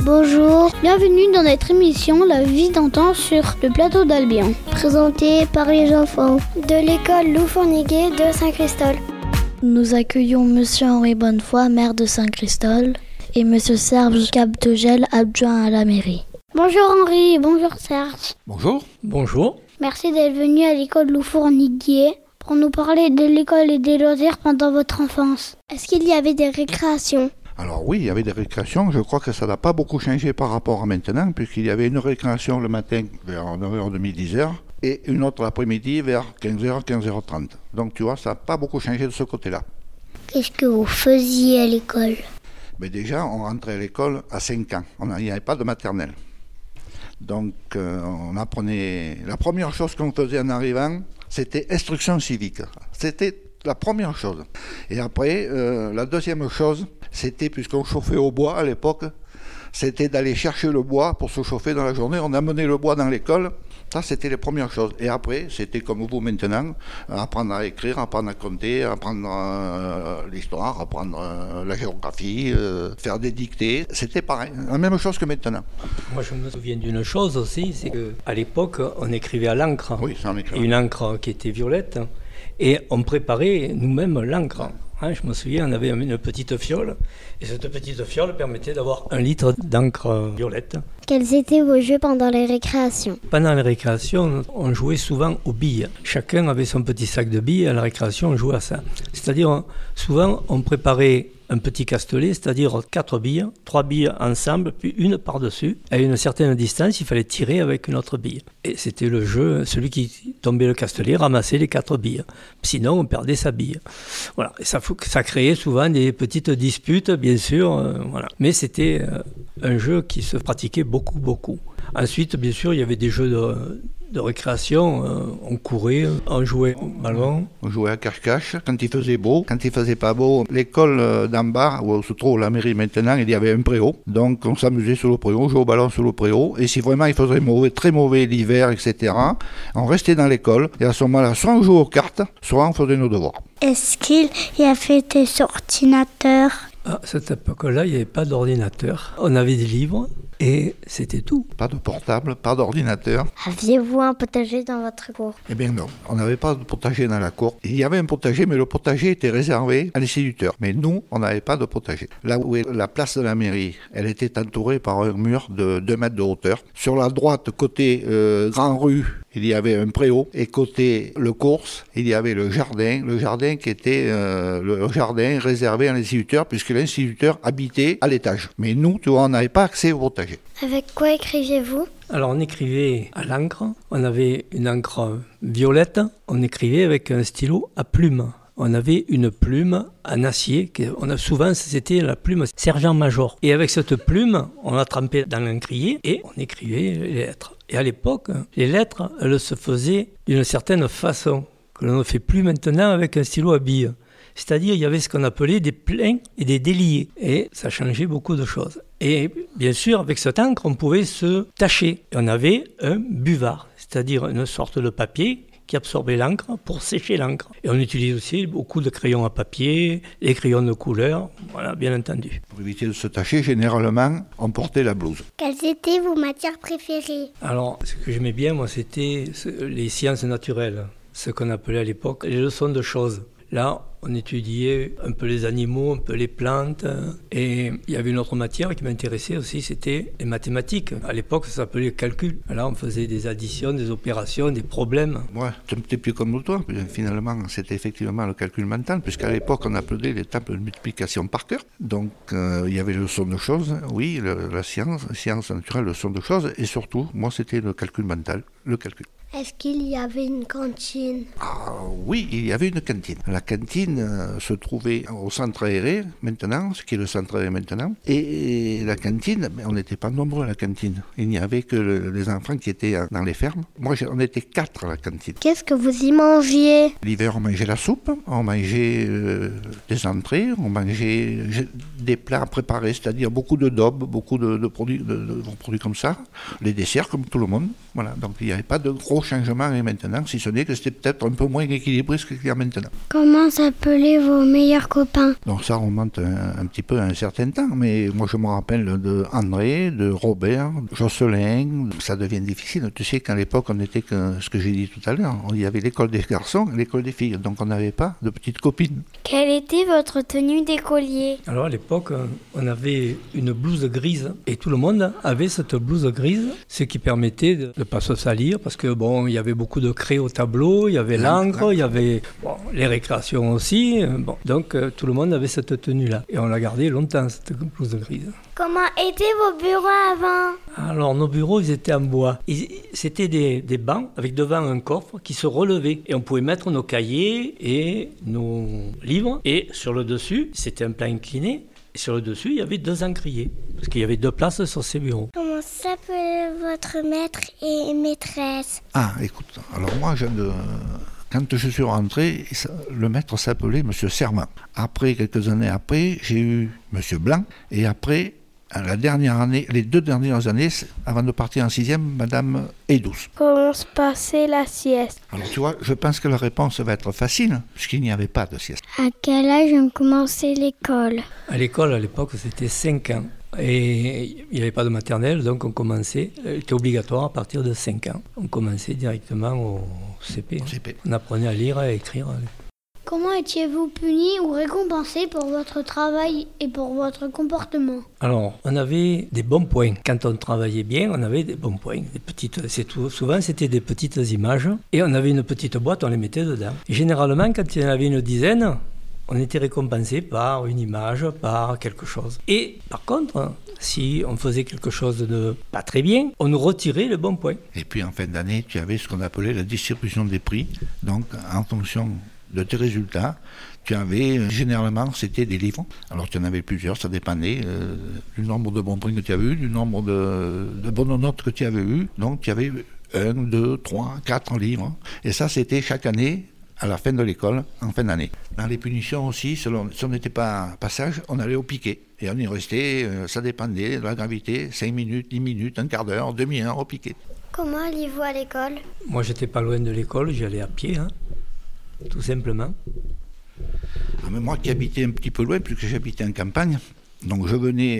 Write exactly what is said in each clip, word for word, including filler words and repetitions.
Bonjour, bienvenue dans notre émission La vie d'antan sur le plateau d'Albion. Présentée par les enfants de l'école Loufournier de Saint-Christol. Nous accueillons Monsieur Henri Bonnefoy, maire de Saint-Christol, et Monsieur Serge Capdegel, adjoint à la mairie. Bonjour Henri, bonjour Serge. Bonjour. Bonjour. Merci d'être venu à l'école Loufournier pour nous parler de l'école et des loisirs pendant votre enfance. Est-ce qu'il y avait des récréations ? Alors oui, il y avait des récréations. Je crois que ça n'a pas beaucoup changé par rapport à maintenant, puisqu'il y avait une récréation le matin vers neuf heures trente, dix heures, et une autre l'après-midi vers quinze heures, quinze heures trente. Donc tu vois, ça n'a pas beaucoup changé de ce côté-là. Qu'est-ce que vous faisiez à l'école ? Mais déjà, on rentrait à l'école à cinq ans. Il n'y avait pas de maternelle. Donc euh, on apprenait... La première chose qu'on faisait en arrivant, c'était instruction civique. C'était la première chose. Et après, euh, la deuxième chose, c'était, puisqu'on chauffait au bois à l'époque, c'était d'aller chercher le bois pour se chauffer dans la journée. On amenait le bois dans l'école. Ça, c'était les premières choses. Et après, c'était comme vous maintenant, apprendre à écrire, apprendre à compter, apprendre euh, l'histoire, apprendre euh, la géographie, euh, faire des dictées. C'était pareil, la même chose que maintenant. Moi, je me souviens d'une chose aussi, c'est qu'à l'époque, on écrivait à l'encre. Oui, ça en écrivait. Une encre qui était violette. Et on préparait nous-mêmes l'encre. Hein, je me souviens, on avait une petite fiole, et cette petite fiole permettait d'avoir un litre d'encre violette. Quels étaient vos jeux pendant les récréations ? Pendant les récréations, on jouait souvent aux billes. Chacun avait son petit sac de billes, et à la récréation, on jouait à ça. C'est-à-dire, souvent, on préparait un petit castelet, c'est-à-dire quatre billes, trois billes ensemble, puis une par-dessus. À une certaine distance, il fallait tirer avec une autre bille. Et c'était le jeu, celui qui tombait le castelet ramassait les quatre billes. Sinon, on perdait sa bille. Voilà. Et ça, ça créait souvent des petites disputes, bien sûr. Euh, voilà. Mais c'était euh, un jeu qui se pratiquait beaucoup, beaucoup. Ensuite, bien sûr, il y avait des jeux de... de récréation, euh, on courait, on jouait au ballon. On jouait à cache-cache quand il faisait beau. Quand il faisait pas beau, l'école d'en bas, où se trouve la mairie maintenant, il y avait un préau. Donc on s'amusait sur le préau, on jouait au ballon sur le préau. Et si vraiment il faisait mauvais, très mauvais l'hiver, et cetera, on restait dans l'école. Et à ce moment-là, soit on jouait aux cartes, soit on faisait nos devoirs. Est-ce qu'il y avait des ordinateurs ? À cette époque-là, il n'y avait pas d'ordinateur. On avait des livres. Et c'était tout. Pas de portable, pas d'ordinateur. Aviez-vous un potager dans votre cour ? Eh bien non, on n'avait pas de potager dans la cour. Il y avait un potager, mais le potager était réservé à l'instituteur. Mais nous, on n'avait pas de potager. Là où est la place de la mairie, elle était entourée par un mur de deux mètres de hauteur. Sur la droite, côté euh, Grand Rue, il y avait un préau. Et côté le course, il y avait le jardin. Le jardin qui était euh, le jardin réservé à l'instituteur, puisque l'instituteur habitait à l'étage. Mais nous, tu vois, on n'avait pas accès au potager. Avec quoi écriviez-vous ? Alors on écrivait à l'encre, on avait une encre violette, on écrivait avec un stylo à plume. On avait une plume en acier, on a souvent c'était la plume sergent-major. Et avec cette plume, on la trempait dans l'encrier et on écrivait les lettres. Et à l'époque, les lettres, elles se faisaient d'une certaine façon, que l'on ne fait plus maintenant avec un stylo à billes. C'est-à-dire, il y avait ce qu'on appelait des pleins et des déliés. Et ça changeait beaucoup de choses. Et bien sûr, avec cette encre, on pouvait se tacher. Et on avait un buvard, c'est-à-dire une sorte de papier qui absorbait l'encre pour sécher l'encre. Et on utilise aussi beaucoup de crayons à papier, des crayons de couleur, voilà, bien entendu. Pour éviter de se tacher, généralement, on portait la blouse. Quelles étaient vos matières préférées ? Alors, ce que j'aimais bien, moi, c'était les sciences naturelles, ce qu'on appelait à l'époque les leçons de choses. Là, on étudiait un peu les animaux, un peu les plantes. Et il y avait une autre matière qui m'intéressait aussi, c'était les mathématiques. À l'époque, ça s'appelait le calcul. Là, on faisait des additions, des opérations, des problèmes. Ouais, c'est un petit peu comme toi. Finalement, c'était effectivement le calcul mental, puisqu'à l'époque, on appelait les tables de multiplication par cœur. Donc, euh, il y avait le son de choses, oui, le, la science, la science naturelle, le son de choses. Et surtout, moi, c'était le calcul mental, le calcul. Est-ce qu'il y avait une cantine ? Ah, oui, il y avait une cantine. La cantine euh, se trouvait au centre aéré, maintenant, ce qui est le centre aéré maintenant. Et, et la cantine, on n'était pas nombreux à la cantine. Il n'y avait que le, les enfants qui étaient dans les fermes. Moi, on était quatre à la cantine. Qu'est-ce que vous y mangiez ? L'hiver, on mangeait la soupe, on mangeait euh, des entrées, on mangeait des plats préparés, c'est-à-dire beaucoup de daubes, beaucoup de, de, produits, de, de produits comme ça. Les desserts, comme tout le monde. Voilà, donc il n'y avait pas de gros gros changement est maintenant, si ce n'est que c'était peut-être un peu moins équilibré que ce qu'il y a maintenant. Comment s'appelaient vos meilleurs copains? Donc ça remonte un, un petit peu à un certain temps, mais moi je me rappelle de André, de Robert, Jocelyn. Ça devient difficile. Tu sais qu'à l'époque, on était que ce que j'ai dit tout à l'heure, il y avait l'école des garçons et l'école des filles, donc on n'avait pas de petites copines. Quelle était votre tenue d'écolier? Alors à l'époque, on avait une blouse grise et tout le monde avait cette blouse grise, ce qui permettait de ne pas se salir parce que bon, il y avait beaucoup de craie au tableau, il y avait l'encre, il y avait bon, les récréations aussi. Bon, donc euh, tout le monde avait cette tenue-là et on l'a gardée longtemps cette blouse grise. Comment étaient vos bureaux avant? Alors nos bureaux, ils étaient en bois. Ils, c'était des, des bancs avec devant un coffre qui se relevait et on pouvait mettre nos cahiers et nos livres et sur le dessus, c'était un plan incliné. Et sur le dessus, il y avait deux encriers, parce qu'il y avait deux places sur ces bureaux. Comment s'appelle votre maître et maîtresse? Ah, écoute, alors moi, je, de, quand je suis rentré, le maître s'appelait Monsieur Serment. Après, quelques années après, j'ai eu Monsieur Blanc, et après, la dernière année, les deux dernières années, avant de partir en sixième, Madame Edouce. Comment se passait la sieste? Alors tu vois, je pense que la réponse va être facile, puisqu'il n'y avait pas de sieste. À quel âge on commençait l'école? À l'école, à l'époque, c'était cinq ans. Et il n'y avait pas de maternelle, donc on commençait, c'était obligatoire à partir de cinq ans. On commençait directement au C P. Au C P. On apprenait à lire et à écrire. Comment étiez-vous puni ou récompensé pour votre travail et pour votre comportement? Alors, on avait des bons points. Quand on travaillait bien, on avait des bons points. Des petites, c'est tout, souvent, c'était des petites images. Et on avait une petite boîte, on les mettait dedans. Et généralement, quand il y en avait une dizaine, on était récompensé par une image, par quelque chose. Et par contre, si on faisait quelque chose de pas très bien, on nous retirait le bon point. Et puis en fin d'année, tu avais ce qu'on appelait la distribution des prix. Donc, en fonction de tes résultats, tu avais, généralement, c'était des livres. Alors, tu en avais plusieurs, ça dépendait euh, du nombre de bons points que tu avais eu, du nombre de, de bonnes notes que tu avais eu. Donc, tu avais un, deux, trois, quatre livres. Et ça, c'était chaque année, à la fin de l'école, en fin d'année. Dans les punitions aussi, selon, si on n'était pas passage, on allait au piquet. Et on y restait, euh, ça dépendait de la gravité, cinq minutes, dix minutes, un quart d'heure, demi-heure au piquet. Comment alliez-vous à l'école? Moi, j'étais pas loin de l'école, j'y allais à pied, hein. Tout simplement. Ah, mais moi qui habitais un petit peu loin, puisque j'habitais en campagne, donc je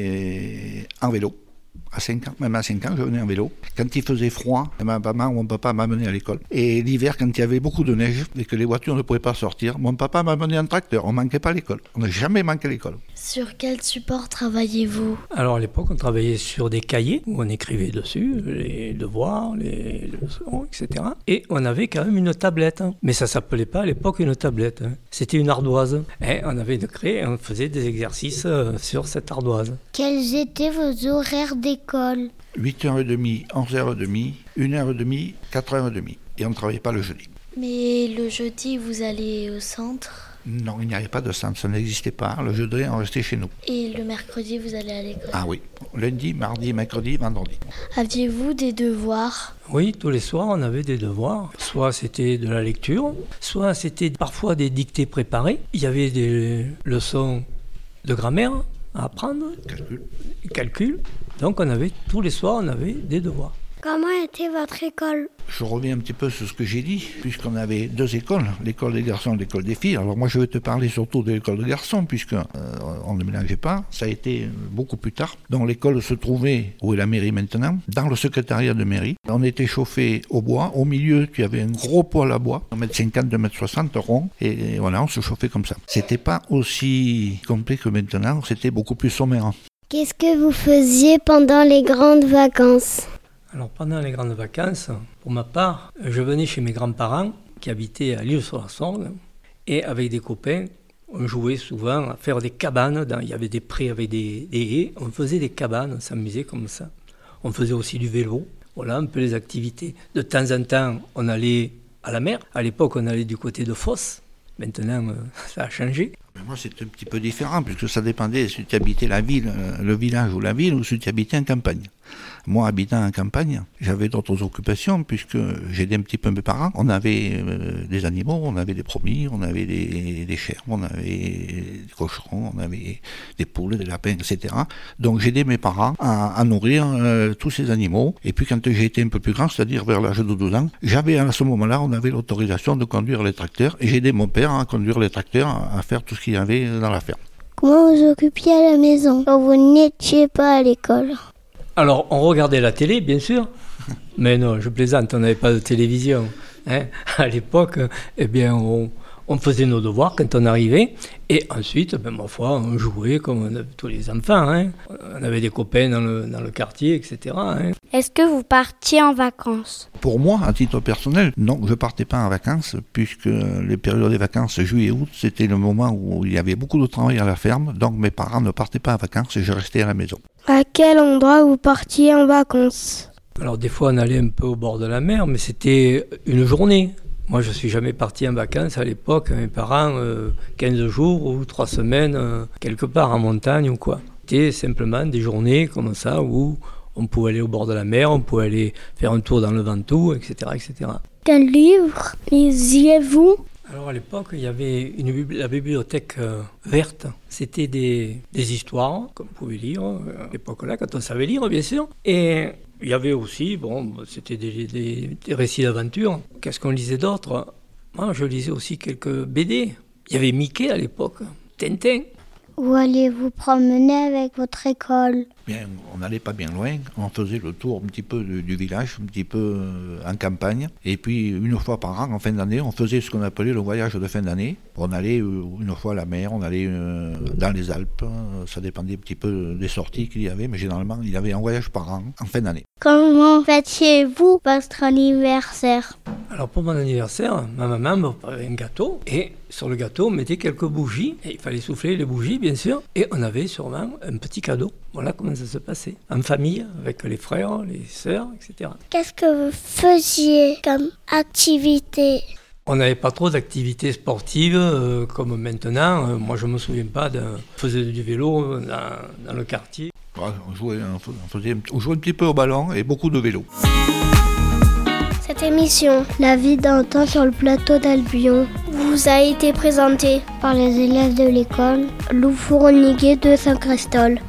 venais en vélo. À cinq ans, même à cinq ans, je venais en vélo. Quand il faisait froid, ma maman ou mon papa m'amenait à l'école. Et l'hiver, quand il y avait beaucoup de neige et que les voitures ne pouvaient pas sortir, mon papa m'amenait en tracteur. On ne manquait pas à l'école. On n'a jamais manqué à l'école. Sur quel support travaillez-vous? Alors à l'époque, on travaillait sur des cahiers où on écrivait dessus les devoirs, les leçons, et cetera. Et on avait quand même une tablette. Hein. Mais ça ne s'appelait pas à l'époque une tablette. Hein. C'était une ardoise. Et on avait une craie et on faisait des exercices sur cette ardoise. Quels étaient vos horaires d'école? huit heures trente, onze heures trente, une heure trente, quatre heures trente. Et on ne travaillait pas le jeudi. Mais le jeudi, vous allez au centre? Non, il n'y avait pas de centre, ça n'existait pas. Le jeudi, on restait chez nous. Et le mercredi, vous allez à l'école? Ah oui, lundi, mardi, mercredi, vendredi. Aviez-vous des devoirs? Oui, tous les soirs, on avait des devoirs. Soit c'était de la lecture, soit c'était parfois des dictées préparées. Il y avait des leçons de grammaire à apprendre, Calcul. calcul. Donc on avait, tous les soirs, on avait des devoirs. Comment était votre école? Je reviens un petit peu sur ce que j'ai dit, puisqu'on avait deux écoles, l'école des garçons et l'école des filles. Alors moi, je vais te parler surtout de l'école des garçons, puisqu'on euh, ne mélangeait pas. Ça a été beaucoup plus tard. Donc l'école se trouvait, où est la mairie maintenant, dans le secrétariat de mairie. On était chauffé au bois. Au milieu, tu avais un gros poêle à bois, un mètre cinquante, deux mètres soixante rond. Et voilà, on se chauffait comme ça. C'était pas aussi complet que maintenant, c'était beaucoup plus sommaire. Qu'est-ce que vous faisiez pendant les grandes vacances? Alors pendant les grandes vacances, pour ma part, je venais chez mes grands-parents qui habitaient à L'Isle-sur-la-Sorgue et avec des copains, on jouait souvent à faire des cabanes. Dans, il y avait des prés avec des, des haies, on faisait des cabanes, on s'amusait comme ça. On faisait aussi du vélo, voilà un peu les activités. De temps en temps, on allait à la mer. À l'époque, on allait du côté de Fos. Maintenant, ça a changé. Moi, c'est un petit peu différent, puisque ça dépendait si tu habitais la ville, le village ou la ville, ou si tu habitais en campagne. Moi, habitant en campagne, j'avais d'autres occupations, puisque j'aidais un petit peu mes parents. On avait euh, des animaux, on avait des brebis, on avait des, des chèvres, on avait des cochons, on avait des poules, des lapins, et cetera. Donc, j'aidais mes parents à, à nourrir euh, tous ces animaux. Et puis, quand j'ai été un peu plus grand, c'est-à-dire vers l'âge de douze ans, j'avais à ce moment-là, on avait l'autorisation de conduire les tracteurs. Et j'aidais mon père à conduire les tracteurs, à faire tout ce qu'il y avait dans la ferme. Comment vous occupiez à la maison quand vous n'étiez pas à l'école? Alors, on regardait la télé, bien sûr, mais non, je plaisante, on n'avait pas de télévision. Hein. À l'époque, eh bien, on, on faisait nos devoirs quand on arrivait, et ensuite, ben, ma foi, on jouait comme on avait tous les enfants. Hein. On avait des copains dans le, dans le quartier, et cetera. Hein. Est-ce que vous partiez en vacances? Pour moi, à titre personnel, non, je ne partais pas en vacances, puisque les périodes des vacances, juillet et août, c'était le moment où il y avait beaucoup de travail à la ferme, donc mes parents ne partaient pas en vacances et je restais à la maison. À quel endroit vous partiez en vacances? Alors des fois on allait un peu au bord de la mer, mais c'était une journée. Moi je ne suis jamais parti en vacances à l'époque, mes parents, euh, quinze jours ou trois semaines, euh, quelque part en montagne ou quoi. C'était simplement des journées comme ça où on pouvait aller au bord de la mer, on pouvait aller faire un tour dans le Ventoux, et cetera, et cetera. Quel livre lisiez-vous? Alors à l'époque, il y avait une, la bibliothèque euh, verte. C'était des, des histoires qu'on pouvait lire euh, à l'époque-là, quand on savait lire, bien sûr. Et il y avait aussi, bon, c'était des, des, des récits d'aventure. Qu'est-ce qu'on lisait d'autre? Moi, je lisais aussi quelques B D. Il y avait Mickey à l'époque, Tintin. Où alliez-vous promener avec votre école? Bien, on n'allait pas bien loin, on faisait le tour un petit peu du, du village, un petit peu euh, en campagne, et puis une fois par an, en fin d'année, on faisait ce qu'on appelait le voyage de fin d'année. On allait euh, une fois à la mer, on allait euh, dans les Alpes, euh, ça dépendait un petit peu des sorties qu'il y avait, mais généralement, il y avait un voyage par an, en fin d'année. Comment fêtiez-vous votre anniversaire? Alors pour mon anniversaire, ma maman me préparait un gâteau, et sur le gâteau, on mettait quelques bougies, et il fallait souffler les bougies, bien sûr, et on avait sûrement un petit cadeau. Voilà comment ça se passait, en famille, avec les frères, les sœurs, et cetera. Qu'est-ce que vous faisiez comme activité? On n'avait pas trop d'activités sportives euh, comme maintenant. Euh, moi, je ne me souviens pas, de... on faisait du vélo dans, dans le quartier. Ouais, on, jouait, on, faisait, on jouait un petit peu au ballon et beaucoup de vélo. Cette émission, La vie d'antan sur le plateau d'Albion, vous a été présentée par les élèves de l'école Loufourniguet de Saint-Christol.